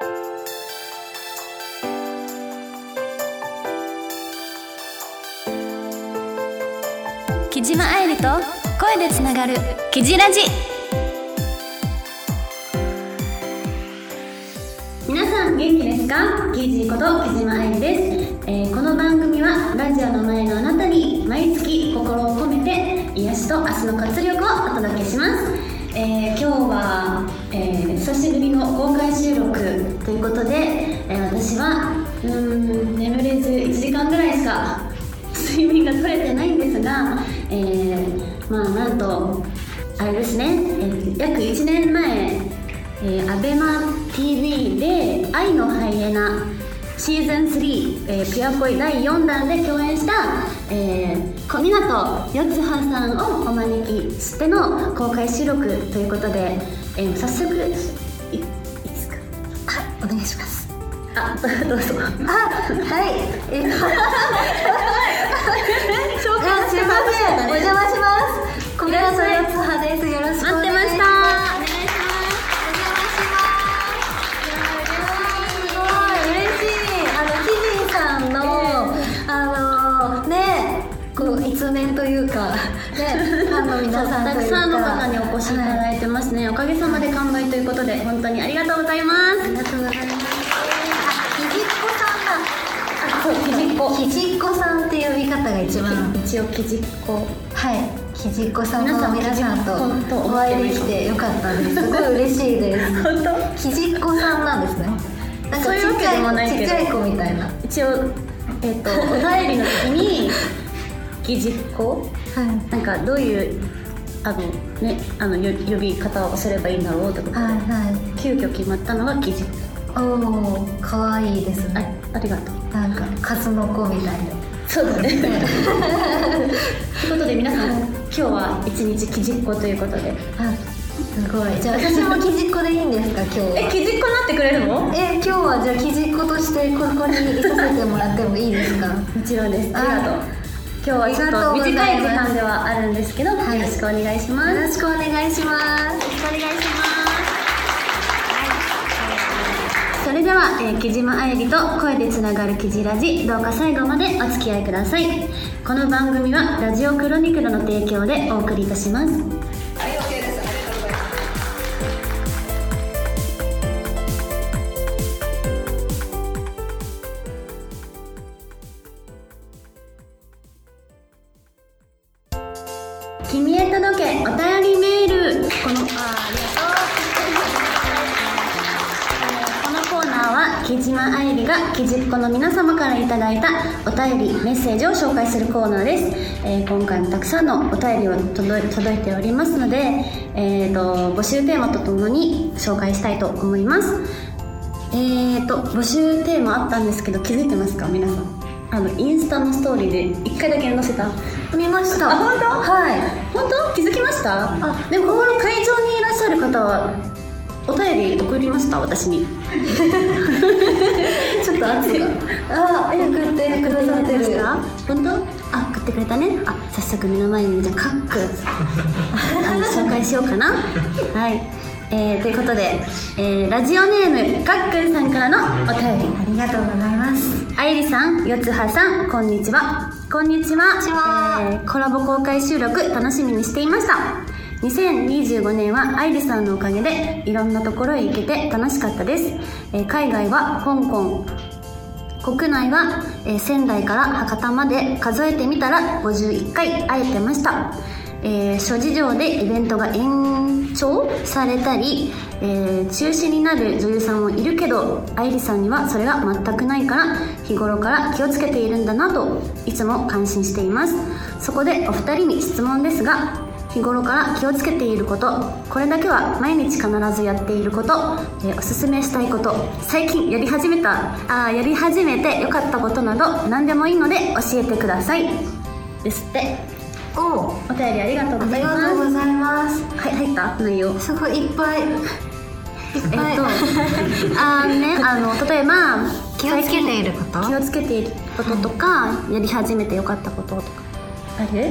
木島愛理と声でつながるキジラジ。皆さん元気ですか？キジこと木島愛理です。この番組はラジオの前のあなたに毎月心を込めて癒しと明日の活力をお届けします。今日は、久しぶりの公開収録ということで、私は眠れず1時間ぐらいしか睡眠が取れてないんですが、なんとあれですね、約1年前、ABEMA-TV で愛のハイエナシーズン3、ピュア恋第4弾で共演した、小湊よつはさんをお招きしての公開収録ということで、早速いいですか？はい、お願いします。どうぞ。はい。紹介すいません。お邪魔します。小湊よつはです。よろしくお願いします。待ってました。お願いします。お邪魔します。すごい嬉しい。キジさんのこう一面というかね、ファンの皆さんというかたくさんの方にお越しいただいてますね。おかげさまで完売ということで本当にありがとうございます。ありがとうございます。キジっ子さんっていう呼び方が一番、一応キジっ子、はい、キジっ子さんの皆さんとお会いできてよかったです。すごい嬉しいです。本当？キジっ子さんなんですね。なんかそういうわけでもないけど、ちっちゃい子みたいな。一応お便りの時にキジっ子、はい、なんかどういう呼び方をすればいいんだろうってことで、急遽決まったのがキジっ子。おー、かわいいですね。ありがとう。なんか数の子みたいで。そうだね。ということで皆さん、今日は一日キジっ子ということで。すごい。じゃあ私もキジっ子でいいんですか、今日は。キジっ子になってくれるの？今日はじゃあキジっ子としてここにいさせてもらってもいいですか？もちろんです。ありがとう。今日はちょっと短い時間ではあるんですけど、よろしくお願いします。よろしくお願いします。よろしくお願いします。それでは、木島愛理と声でつながるキジラジ、どうか最後までお付き合いください。この番組はラジオクロニクルの提供でお送りいたします。はい、OK です。ありがとうございます。君へ届けお便りメール。ありがとう。木島愛理がキジっ子の皆様からいただいたお便りメッセージを紹介するコーナーです。今回もたくさんのお便りを届いておりますので、募集テーマとともに紹介したいと思います。募集テーマあったんですけど気づいてますか皆さん？インスタのストーリーで1回だけ載せた。見ました。本当？はい。本当？気づきました？でもここの会場にいらっしゃる方はお便り送りました？私にちょっと圧が送ってくださってる。本当？送ってくれたね。早速目の前にじゃあカック紹介しようかな。はい、ということで、ラジオネームガックンさんからのお便りありがとうございます。愛理さん、よつはさん、こんにちは。こんにちは。コラボ公開収録楽しみにしていました。2025年は愛理さんのおかげでいろんなところへ行けて楽しかったです。海外は香港、国内は仙台から博多まで数えてみたら51回会えてました。諸事情でイベントが延長されたり、中止になる女優さんもいるけど、愛理さんにはそれが全くないから日頃から気をつけているんだなといつも感心しています。そこでお二人に質問ですが、日頃から気をつけていること、これだけは毎日必ずやっていること、おすすめしたいこと、最近やり始めてよかったことなど何でもいいので教えてくださいですって。お便りありがとうございます。ありがとうございます。はい、入った内容すごいいっぱい例えば気をつけていることとか、やり始めてよかったこととかある？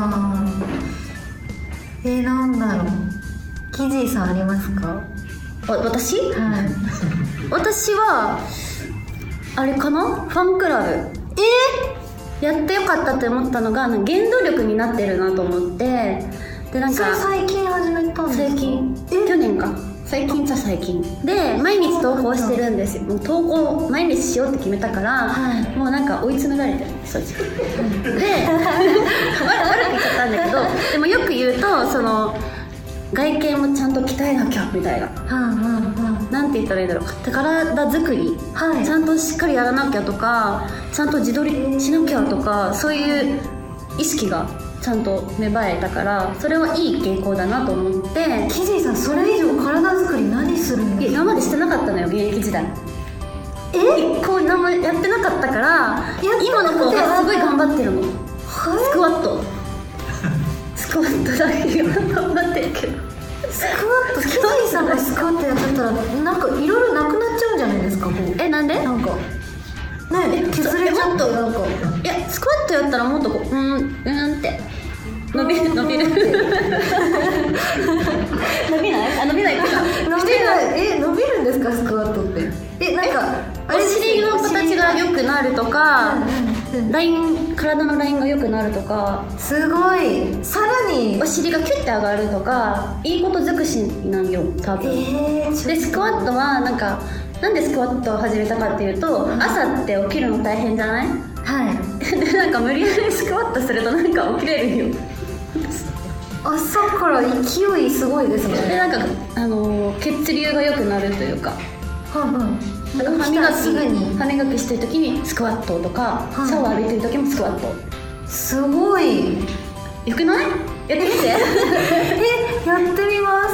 なんだろう。キジーさんありますか？ 私はい私はあれかな、ファンクラブやってよかったって思ったのが原動力になってるなと思って、でなんかそれ最近始めたんですか？ 最近去年か、最近じゃ最近で毎日投稿してるんですよ。もう投稿毎日しようって決めたから、 はい、 もうなんか追い詰められてる正直で悪く言っちゃったんだけど、でもよく言うとその外見もちゃんと鍛えなきゃみたいな、なんて言ったらいいんだろう、体作り、はい、ちゃんとしっかりやらなきゃとか、ちゃんと自撮りしなきゃとか、そういう意識がちゃんと芽生えたから、それはいい傾向だなと思って。 キジさんそれ以上体作り何するんですか？ 今までしてなかったのよ現役時代。一個何もやってなかったから、今の子がすごい頑張ってるの。スクワットスクワットだけ頑張ってるけど、 スクワット、キジさんがスクワットやってたらなんかいろいろなくなっちゃうんじゃないですか？ なんで？ なんかね、削れちゃってなんか、 いやスクワットやったらもっとこうって伸びる伸びない伸びない伸びるんですかスクワットって？なんかお尻の形が良くなるとか、ライン、体のラインが良くなるとか、 すごい、さらにお尻がキュッて上がるとか、いいこと尽くしなんよ多分。でスクワットはなんでスクワットを始めたかっていうと、朝って起きるの大変じゃない？ はいでなんか無理やりスクワットするとなんか起きれるんよ朝から勢いすごいですね。 でなんか血流が良くなるというか、なんか歯磨きしてる時にスクワットとか、シャワー浴びてる時もスクワット。 すごいよくない？やってみてやってみます、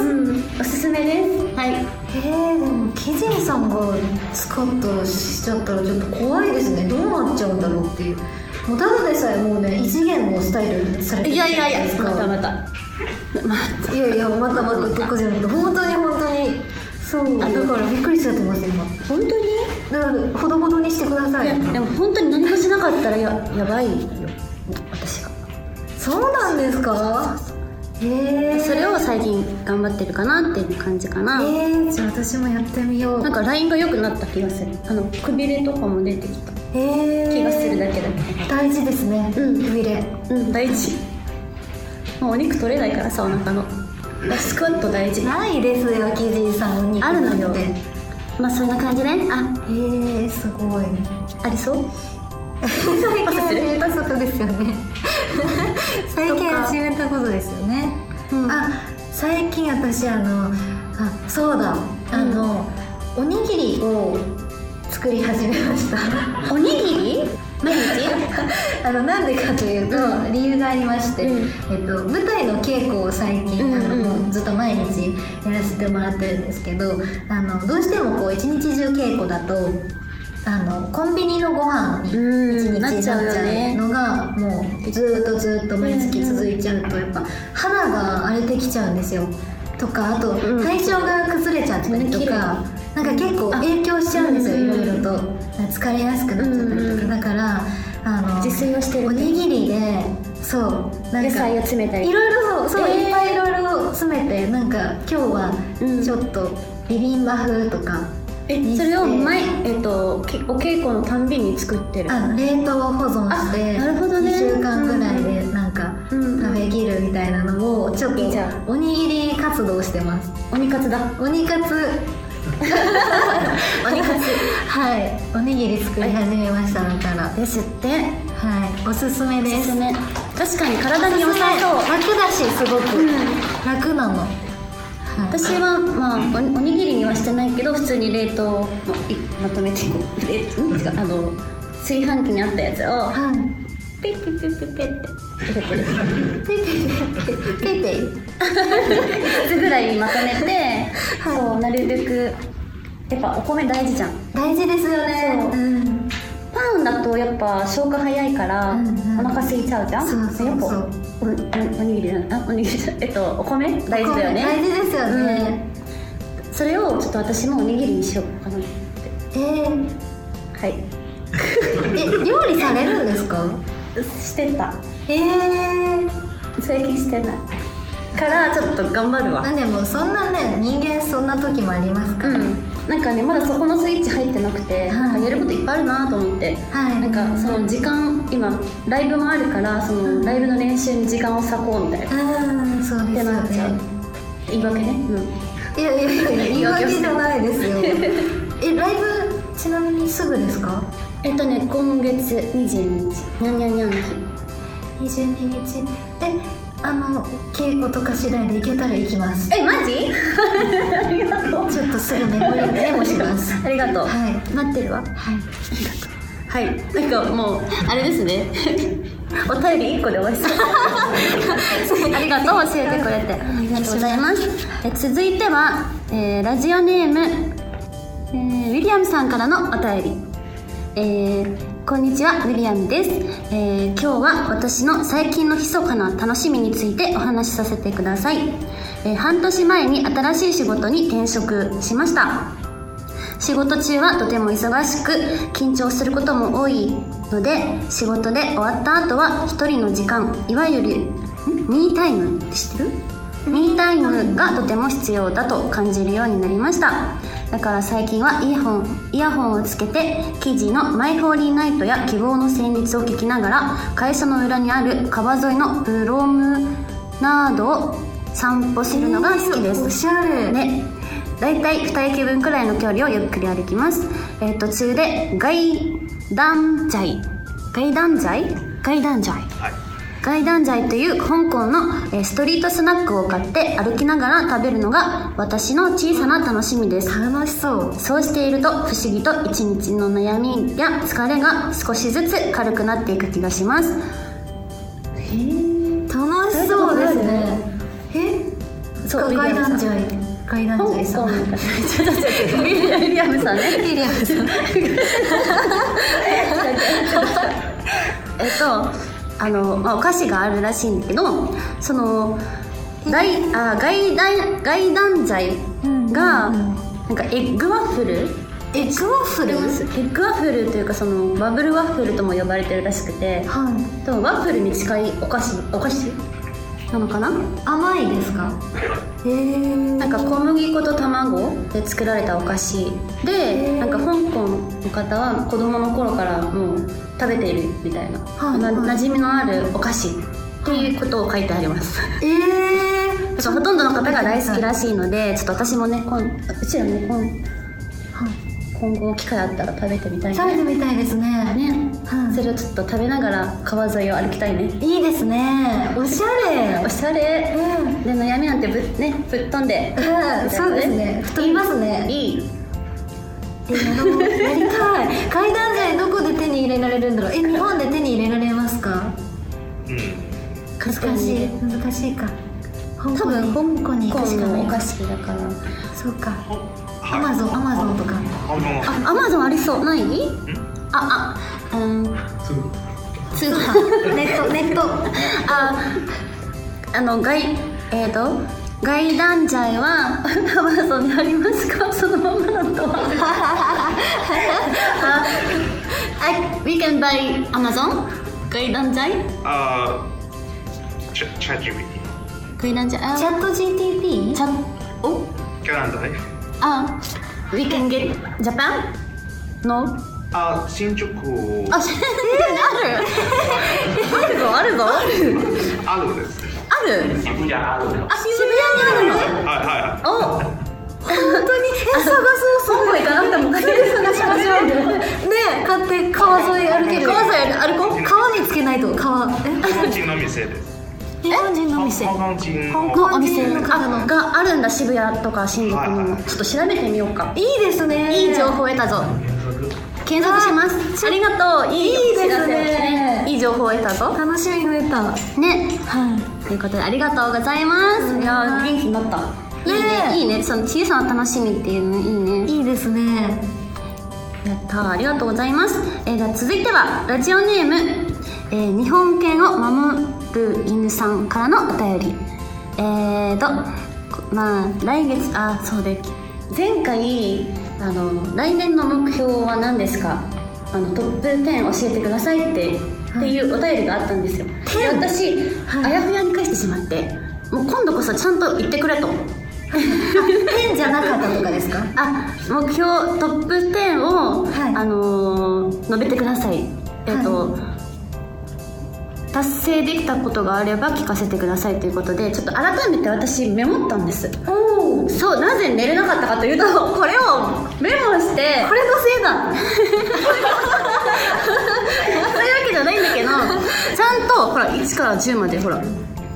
おすすめです。はい。 でもキジンさんがスクワットしちゃったらちょっと怖いですね。どうなっちゃうんだろうっていう。もうただでさえもうね異次元のスタイルされてるじゃないですか。 またいやまたとかじゃなくて本当にそうだからびっくりしちゃってます今。 本当に？ だからほどほどにしてください。 でも本当に何もしなかったらやばいよ私が。 そうなんですか？ それを最近頑張ってるかなっていう感じかな。 じゃあ私もやってみよう。 なんかラインが良くなった気がする。くびれとかも出てきた気がするだけだけど。 大事ですね、くびれ。 大事。もうお肉取れないからさ、お腹のスクワット大事。 ないですよキジさん、お肉あるのよ。まあそんな感じね。 すごいありそう。 最近始めたことですよね最近始めたことですよね、最近私そうだ、おにぎりを作り始めましたおにぎり？毎日？ なんでかというと、理由がありまして、舞台の稽古を最近、もうずっと毎日やらせてもらってるんですけど、どうしてもこう一日中稽古だとコンビニのご飯に一日になっちゃうのがもうずっと毎月続いちゃうと、やっぱ肌が荒れてきちゃうんですよ。とか、あと体調が崩れちゃったりとか、なんか結構影響しちゃうんですよ、いろいろと疲れやすくなっちゃったりとか。だから自炊をしてるおにぎりで、そうなんか野菜を詰めたりいろいろいっぱいいろいろ詰めて、なんか今日はちょっとビビンバ風とか、 それをお稽古のたんびに作ってる。 冷凍保存してなるほどね、 2週間ぐらいでなんか食べきるみたいなのをちょっとおにぎり活動してます。 おにかつだ。 おにかつはい、おにぎり作り始めました。だからですって。 はい、おすすめです。 確かに体に良さそう。 楽だし、すごく楽なの。 私はまあおにぎりにはしてないけど、普通に冷凍まとめて炊飯器にあったやつをペッペッペッペッペッって入れてる。 ペッペッペッぐらいにまとめて、そうなるべくやっぱお米大事じゃん。 大事ですよね。 パンだとやっぱ消化早いからお腹空いちゃうじゃん。やっぱおにぎりお米大事だよね。 大事ですよね。 それをちょっと私もおにぎりにしようかなって。はい。 料理されるんですか？ してた。 最近してない。 からちょっと頑張るわ。 でもそんなね、人間そんな時もありますから、 なんかねまだそこのスイッチ入ってなくて、やることいっぱいあるなと思って、なんかその時間今ライブもあるからそのライブの練習に時間を割こうみたいな、 そうですよね。 言い訳ね。 いや言い訳じゃないですよ。ライブちなみにすぐですか？ 今月22日にゃんにゃんにゃんの日。 22日稽古とか次第で行けたら行きます。 マジ？ありがとう。 ちょっとすぐメモします。 ありがとう。待ってるわ。 はい。 はい。なんかもうあれですね。お便り1個で終わりそう。ありがとう、教えてくれて。ありがとうございます。続いては、ラジオネーム、ウィリアムさんからのお便り。こんにちは、ウィリアムです。今日は私の最近の密かな楽しみについてお話しさせてください。半年前に新しい仕事に転職しました。仕事中はとても忙しく緊張することも多いので、仕事で終わった後は一人の時間、いわゆるミータイムって知ってる？ミータイムがとても必要だと感じるようになりました。だから最近はイヤホンをつけて記事のマイホーリーナイトや希望の旋律を聞きながら会社の裏にある川沿いのプロムナードを散歩するのが好きです。 おしゃれね。だいたい2駅分くらいの距離をゆっくり歩きます。途中で外団剤という香港のストリートスナックを買って歩きながら食べるのが私の小さな楽しみです。 楽しそう。 そうしていると不思議と一日の悩みや疲れが少しずつ軽くなっていく気がします。 楽しそうですね。そう外団剤さん。 ウィリアムさんね。 ウィリアムさん。 お菓子があるらしいんだけど、その外団剤がなんかエッグワッフルというかそのバブルワッフルとも呼ばれてるらしくて、でもワッフルに近いお菓子なのかな。 甘いですか？ なんか小麦粉と卵で作られたお菓子で、なんか香港の方は子供の頃からもう食べているみたいな、馴染みのあるお菓子っていうことを書いてあります。だからほとんどの方が大好きらしいので、ちょっと私もねうちらね今後機会あったら食べてみたいね。 食べてみたいですね。 それをちょっと食べながら川沿いを歩きたいね。 いいですね。おしゃれ。 で悩みなんてぶっ飛んで、 そうですね。吹っ飛びますね。 いい。 やりたい。階段剤どこで手に入れられるんだろう。日本で手に入れられますか？難しいか。 多分香港に行くしかないお菓子だから。 そうか。アマゾンとか。 アマゾンありそう。ない？通販。 ネット。 外団剤はアマゾンにありますか？そのままだと。We can buy Amazon。外団剤？ チャット GPT。 外団剤。 チャット GTP？ 外団剤。 We can get Japan? No? 新宿。 あるぞ。 あるです。 ある？ 渋谷にあるの。 渋谷にあるの？ はい。 本当に探そう。 香港行かなくても買える。 探しましょう。ね、買って川沿い歩ける。 川沿い歩こう。 川につけないと日本人の店です。 日本人の店。 香港人のお店があるんだ。渋谷とか新宿にも。ちょっと調べてみようか。 いいですね。 いい情報を得たぞ。検索します。ありがとう。いいですね。いい情報を得たぞ。 楽しみ増えたね。ということでありがとうございます。いや元気になった。いいね。その小さな楽しみっていうのいいね。 いいですね。 やった。ありがとうございます。じゃあ続いてはラジオネーム、日本犬を守る犬さんからのお便り。来月そうで前回来年の目標は何ですか？トップ10教えてくださいっていうお便りがあったんですよ。で私、あやふやに返してしまってもう今度こそちゃんと言ってくれと変じゃなかったとかですか？ 目標トップ10を、 はい述べてください。達成できたことがあれば聞かせてくださいということで、ちょっと改めて私メモったんです。そう、なぜ寝れなかったかというと、これをメモしてこれのせいだそういうわけじゃないんだけど、ちゃんとほら1から10までほらすごい。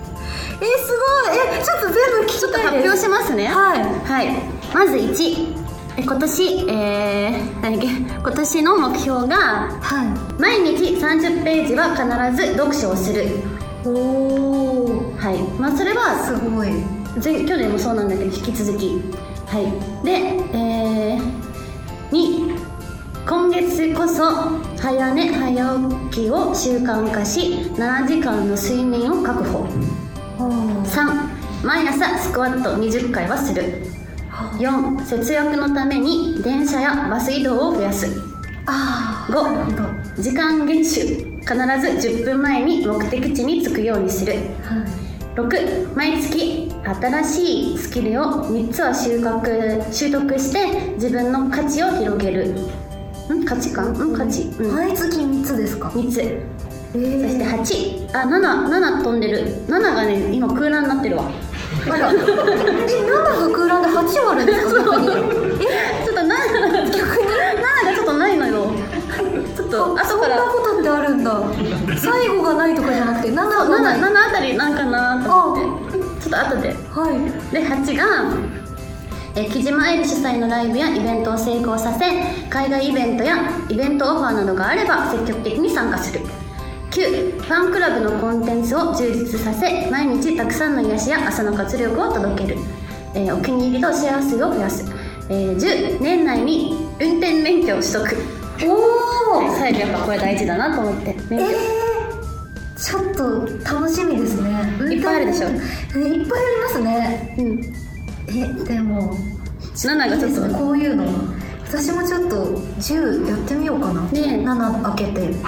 ちょっと全部聞きたいです。 ちょっと発表しますね。はい、まず1、今年今年の目標が、毎日30ページは必ず読書をする。はい、まあそれはすごい。 去年もそうなんだけど引き続き。はい。で、2、今月こそ早寝早起きを習慣化し7時間の睡眠を確保。3、毎朝スクワット20回はする。4、節約のために電車やバス移動を増やす。5、時間厳守、必ず10分前に目的地に着くようにする。6、毎月新しいスキルを3つは習得して自分の価値を広げる。価値観？価値。 毎月3つですか ？3つ。そして8、7飛んでる。7がね、今空欄になってるわ。 7が空欄で8割ですか？逆に。 ちょっと7がちょっとないのよ。ちょっと後から。 そんなことってあるんだ。最後がないとかじゃなくて7がない。 7あたりなんかなと思って。ちょっと後で。で8が木島愛理主催のライブやイベントを成功させ、海外イベントやイベントオファーなどがあれば積極的に参加する。9、ファンクラブのコンテンツを充実させ、毎日たくさんの癒しや朝の活力を届ける。お気に入りとシェア数を増やす。10、年内に運転免許を取得。最後やっぱこれ大事だなと思って。 ちょっと楽しみですね。 いっぱいあるでしょ。 いっぱいありますね。でも 7がちょっとこういうの私もちょっと10やってみようかな。7開けてぜひ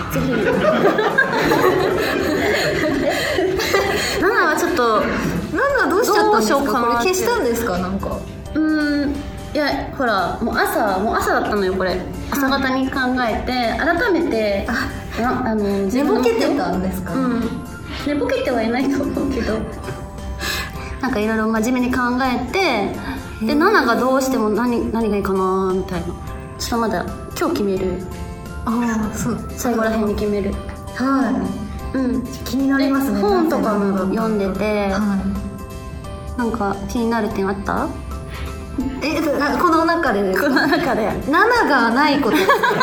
7はちょっと 7どうしちゃったんですか？これ消したんですか？なんかいやほらもう朝だったのよこれ。朝方に考えて改めて寝ぼけてたんですか？ 寝ぼけてはいないと思うけどなんかいろいろ真面目に考えて、で7がどうしても何がいいかなみたいな。ちょっとまだ今日決める。 そう最後らへんに決める。 気になりますね。 本とかも読んでて、なんか気になる点あった？ この中でですか？ この中で 7がないこと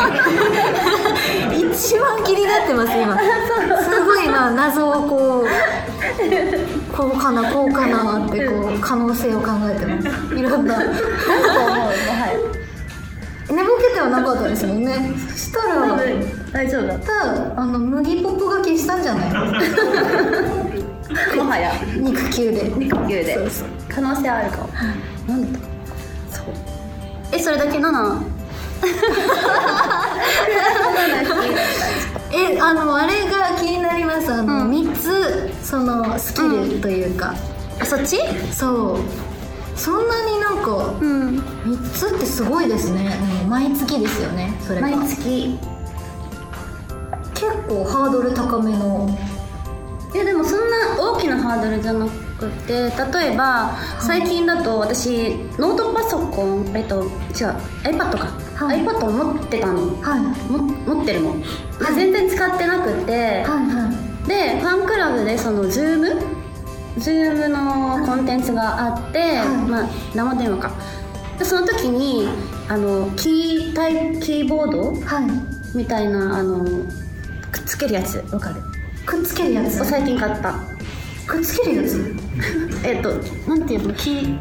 一番気になってます今。すごい謎をこうかなって可能性を考えてます。いろんな何と思うの。寝ぼけてはなかったですもんね。そしたら大丈夫だった。 麦ポップが消したんじゃないですか？ もはや肉球でそう可能性あるかも。なんだそうそれだけ7 あれが気になります。3つそのスキルというか、 そっち？ そうそんなになんか3つってすごいですね。毎月ですよね。それが毎月結構ハードル高めの。 いやでもそんな大きなハードルじゃなくて、例えば最近だと私ノートパソコンiPad か、iPad を持ってたの、持ってるの、全然使ってなくて、でファンクラブでその Zoom のコンテンツがあって、生電話かで、その時にキーボード、みたいなくっつけるやつ、わかる？ くっつけるやつ最近買った。 くっつけるやつなんていうの？キ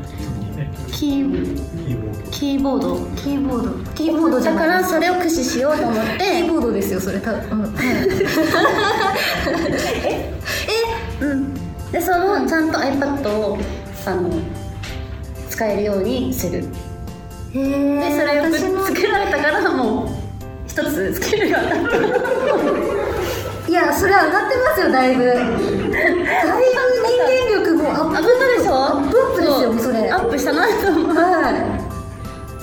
ーボードだからそれを駆使しようと思って。 キーボードですよそれ多分。 でそのちゃんと iPad を使えるようにする。でそれを作られたからもう一つスキルが上がった。 いやそれは上がってますよだいぶ。だいぶ人間力もうアップでしょ。 アップですよそれ。 アップしたなと思う。 はい。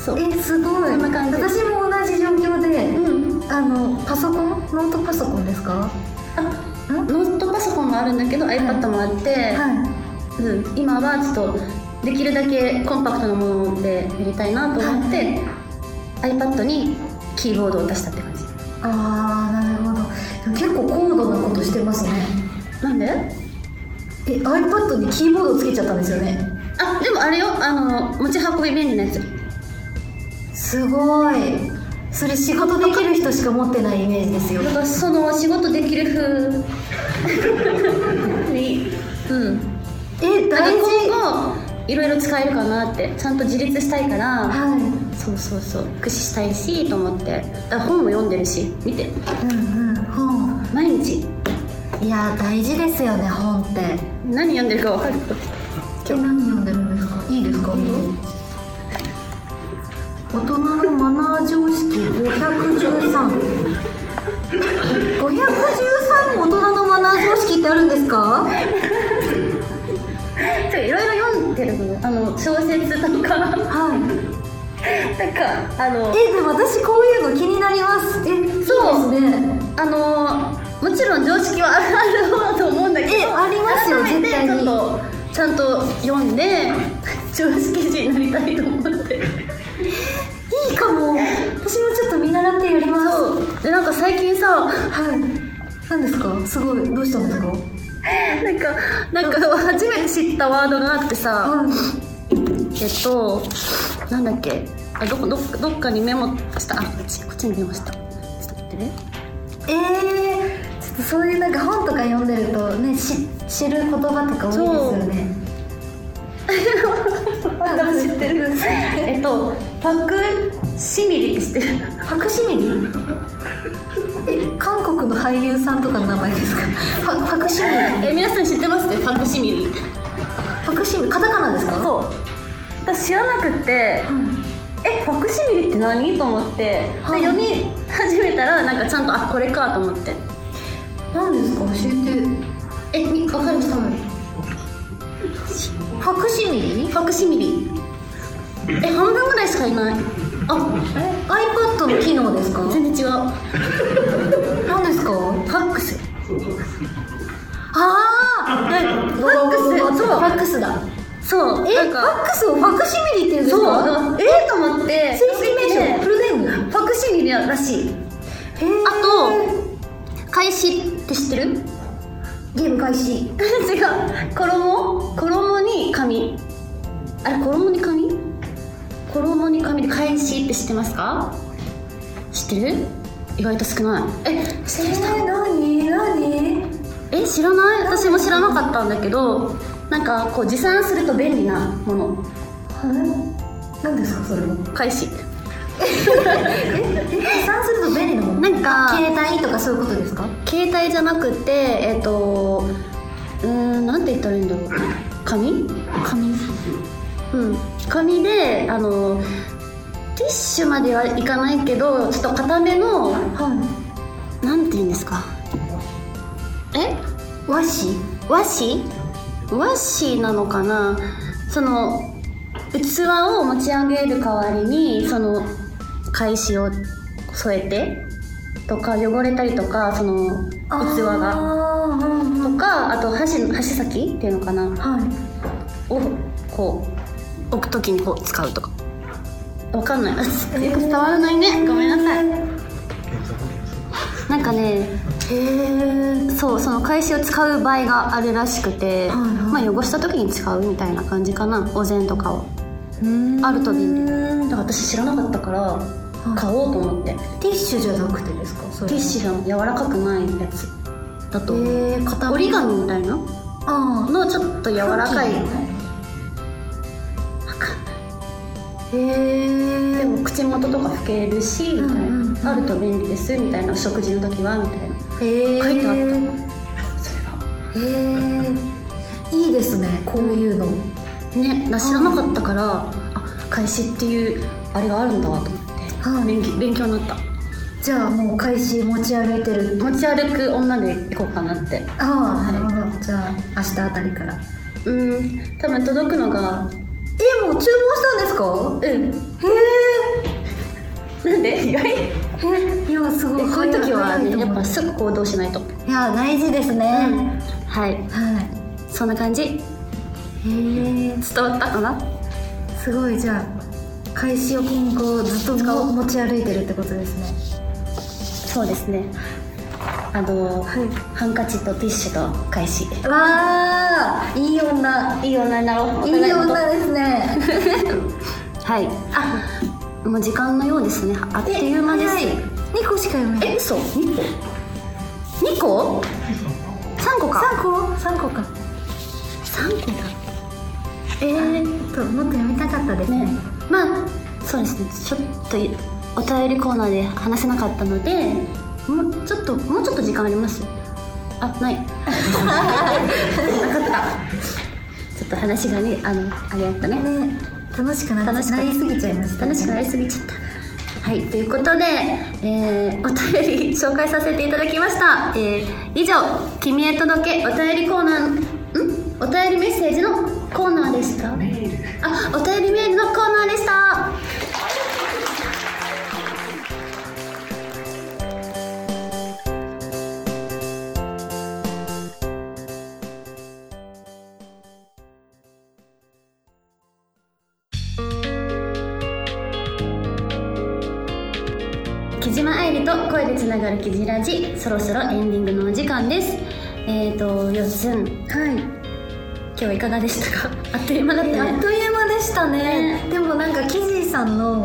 そう。 すごい。 こんな感じ。 私も同じ状況で、パソコン、ノートパソコンですか？ ノートパソコンもあるんだけど iPad もあって、今はちょっとできるだけコンパクトなものでやりたいなと思って、iPad にキーボードを出したって感じ。 ああ、なるほど。結構高度なことしてますね。 なんで ？iPad にキーボードをつけちゃったんですよね。 でもあれよ、持ち運び便利なやつ。 すごい。それ仕事できる人しか持ってないイメージですよ。 だからその仕事できる風に大事。今後いろいろ使えるかなって、ちゃんと自立したいから、そう駆使したいしと思って。本も読んでるし、見て。 本毎日。 いや大事ですよね、本って。 何読んでるか分かる？ 何読んでるんですか？いいですか？大人のマナー常識513。513も大人のマナー常識ってあるんですか？ いろいろ読んでるの、小説とか。なんかでも私こういうの気になります。そうですね。 もちろん常識はある方だと思うんだけど、 ありますよ絶対に。 ちゃんと読んで常識人になりたいと思って。 いいかも。私もちょっと見習ってやります。 でなんか最近さ、 何ですか？すごい。どうしたんですか？ なんか初めて知ったワードがあってさ、なんだっけ、どっかにメモした。こっちにメモした。ちょっと待ってね。 ちょっとそういうなんか本とか読んでるとね、知る言葉とか多いですよね。 知ってる。ファクシミリって知ってる？ ファクシミリ？韓国の俳優さんとかの名前ですか？ファクシミリ。 皆さん知ってます？ファクシミリ。 ファクシミリ、カタカナですか？ そう。私知らなくって、ファクシミリって何？と思って、読み始めたらなんかちゃんとこれかと思って。 何ですか？教えて。 分かる人？ ファクシミリ？ ファクシミリ。半分ぐらいしかいない。 iPad の機能ですか？ 全然違う。 何ですか？ ファックス。 ファックスだ。 そう。 ファックスをファクシミリって言うんですか？ そう。と思って。 正式名称、フルネーム。 ファクシミリらしい。あと、開始って知ってる？ ゲーム開始。 違う。衣に紙。衣に紙？衣に紙で開始って知ってますか？知ってる？意外と少ない。 何？ 知らない？私も知らなかったんだけど、なんかこう持参すると便利なもの。 何ですかそれは？ 開始。 持参すると便利なもの？ なんか携帯とかそういうことですか？ 携帯じゃなくて、なんて言ったらいいんだろう。紙でティッシュまではいかないけどちょっと固めの、なんて言うんですか？ 和紙なのかな。その器を持ち上げる代わりにその返しを添えてとか、汚れたりとかその器がとか、あと箸先っていうのかな、をこう置くときにこう使うとか。わかんない。よく伝わらないね。ごめんなさい。なんかね、その返しを使う場合があるらしくて、汚した時に使うみたいな感じかな。お膳とかをあると便利。だから私知らなかったから買おうと思って。 ティッシュじゃなくてですか？ ティッシュの柔らかくないやつだと、折り紙みたいなのちょっと柔らかい。でも口元とか拭けるしみたいな、あると便利ですみたいな、食事の時はみたいな書いてあった。それがいいですね、こういうのね。知らなかったから、返しっていうあれがあるんだと思って、勉強になった。 じゃあもう返し持ち歩いてる、 持ち歩く女で行こうかなって。 なるほど。じゃあ明日あたりから多分届くのがもう注文したんですか？ なんで意外？ いやすごい。 こういう時はねやっぱすすぐ行動しないと。 いや大事ですね。 はいそんな感じ。伝わったかな？ すごい。じゃあ開始を今後ずっと持ち歩いてるってことですね。 そうですね。ハンカチとティッシュと返し。 わーいい女になろう。 いい女ですね。 はい。もう時間のようですね。あっという間です。 2個しか読めない。 嘘？2個？ 3個か。 3個か。 3個だ。 もっと読みたかったですね。 まあそうですね。ちょっとお便りコーナーで話せなかったので、もうちょっと時間あります？ない。なかった。ちょっと話がねあれやったね。 楽しくなりすぎちゃいました。 楽しくなりすぎちゃった。はい、ということで、お便り紹介させていただきました。以上、君へ届けお便りコーナー、お便りメッセージのコーナーでした。お便りメールのコーナーでした。木島愛理と声でつながるキジラジ、そろそろエンディングのお時間です。よっつん、今日はいかがでしたか？あっという間だったね。 あっという間でしたね。でもなんかキジさんの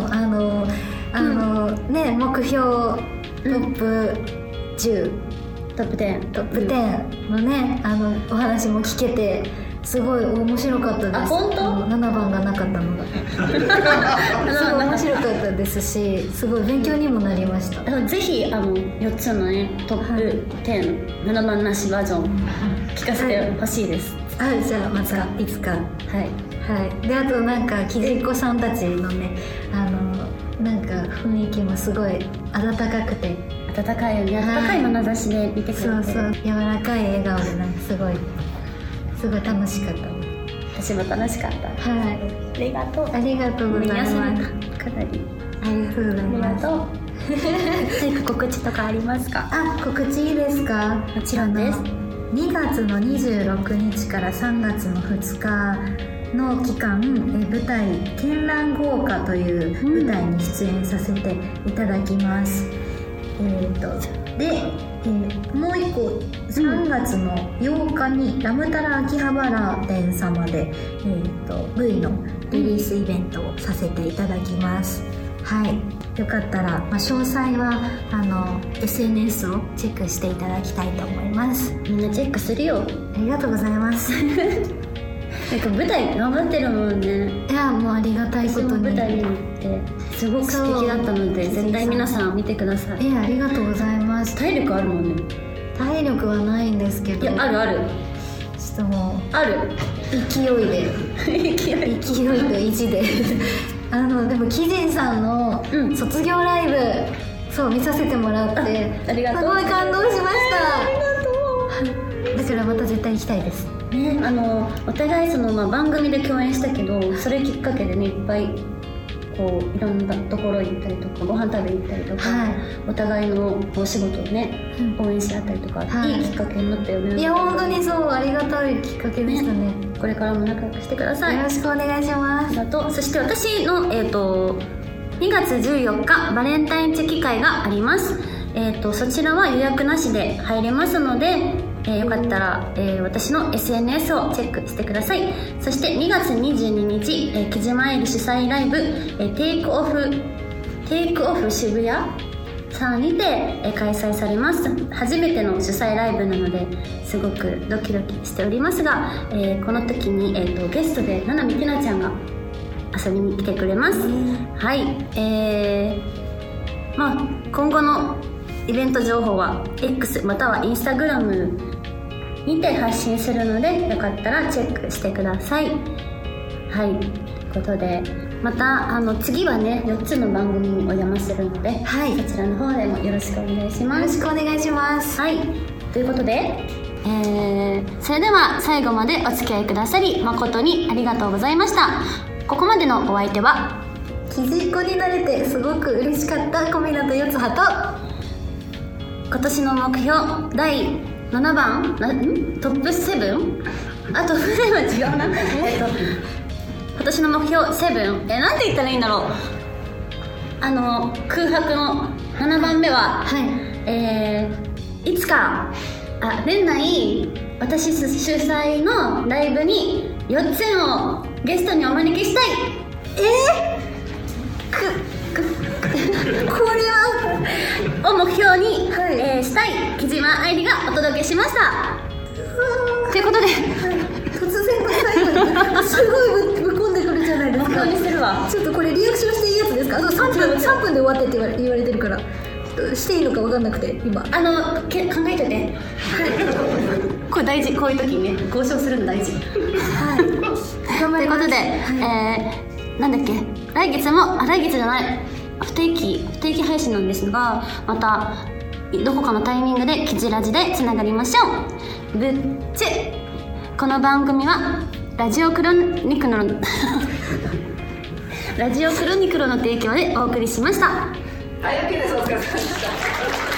目標トップ10、トップ10のねお話も聞けてすごい面白かったです。 本当 ？7番がなかったのがすごい面白かったですし、すごい勉強にもなりました。 ぜひ4つのねトップ10、7番なしバージョン聞かせてほしいです。 じゃあまたいつか。であとなんかキジっ子さんたちのねなんか雰囲気もすごい温かくて、 温かいよね。温かい眼差しで見てくれて、 そう柔らかい笑顔でなんかすごい楽しかった。 私も楽しかった。ありがとう。 ありがとうございます。 かなり。 ありがとうございます。 ありがとう。何か告知とかありますか？ 告知いいですか？ もちろんです。 2月の26日から3月の2日の期間、舞台「絢爛豪華」という舞台に出演させていただきます。で、もう一個3月の8日にラムタラ秋葉原店様で、V のリリースイベントをさせていただきます。よかったら、詳細はSNS をチェックしていただきたいと思います。 みんなチェックするよ。 ありがとうございます。 なんか舞台頑張ってるもんね。 いやもうありがたいことに。 舞台に行ってすごく素敵だったので、絶対皆さん見てください。 ありがとうございます。 体力あるもんね。 体力はないんですけど。 いやある。 ちょっともうある。 勢いと意地ででもキジンさんの卒業ライブ、見させてもらって、 ありがとう。 すごい感動しました。 ありがとう。 だからまた絶対行きたいですね。お互い番組で共演したけど、それきっかけでねいっぱいこういろんなところ行ったりとか、ご飯食べに行ったりとか、お互いのお仕事をね、応援し合ったりとか、いいきっかけになったよね。 いや本当にありがたいきっかけでしたね。 これからも仲良くしてください。 よろしくお願いします。 ありがとう。そして私の2月14日バレンタインチェキ会があります。そちらは予約なしで入れますので、よかったら、私の SNS をチェックしてください。そして2月22日、木島愛理主催ライブ、テイクオフ渋谷さんにて、開催されます。初めての主催ライブなのですごくドキドキしておりますが、この時に、ゲストで七海てなちゃんが遊びに来てくれます。今後のイベント情報は X または Instagram にて発信するので、よかったらチェックしてください。ということで、また次はね4つの番組にお邪魔するので、そちらの方でもよろしくお願いします。 よろしくお願いします。 ということでそれでは最後までお付き合いくださり誠にありがとうございました。ここまでのお相手はキジっ子になれてすごく嬉しかった小湊四葉と、 今年の目標第7番トップ 7？ あと船は違うな今年の目標7なんて言ったらいいんだろう。空白の7番目は、いつか年内私主催のライブによっつんをゲストにお招きしたい。 これはを目標に、したい木島愛理がお届けしましたということで、 突然の最後にすごいぶっ込んでくるじゃないですか。 目標にするわ。 ちょっとこれリアクションしていいやつですか？3分で終わってって言われてるからしていいのか分かんなくて今考えといてこれ大事、こういう時にね交渉するの大事。 頑張ります。 ということで、なんだっけ、来月じゃない不定期配信なんですが、またどこかのタイミングでキジラジでつながりましょう。ぶっちこの番組はラジオクロニクロの提供でお送りしました。 はい、OK です。お疲れ様でした。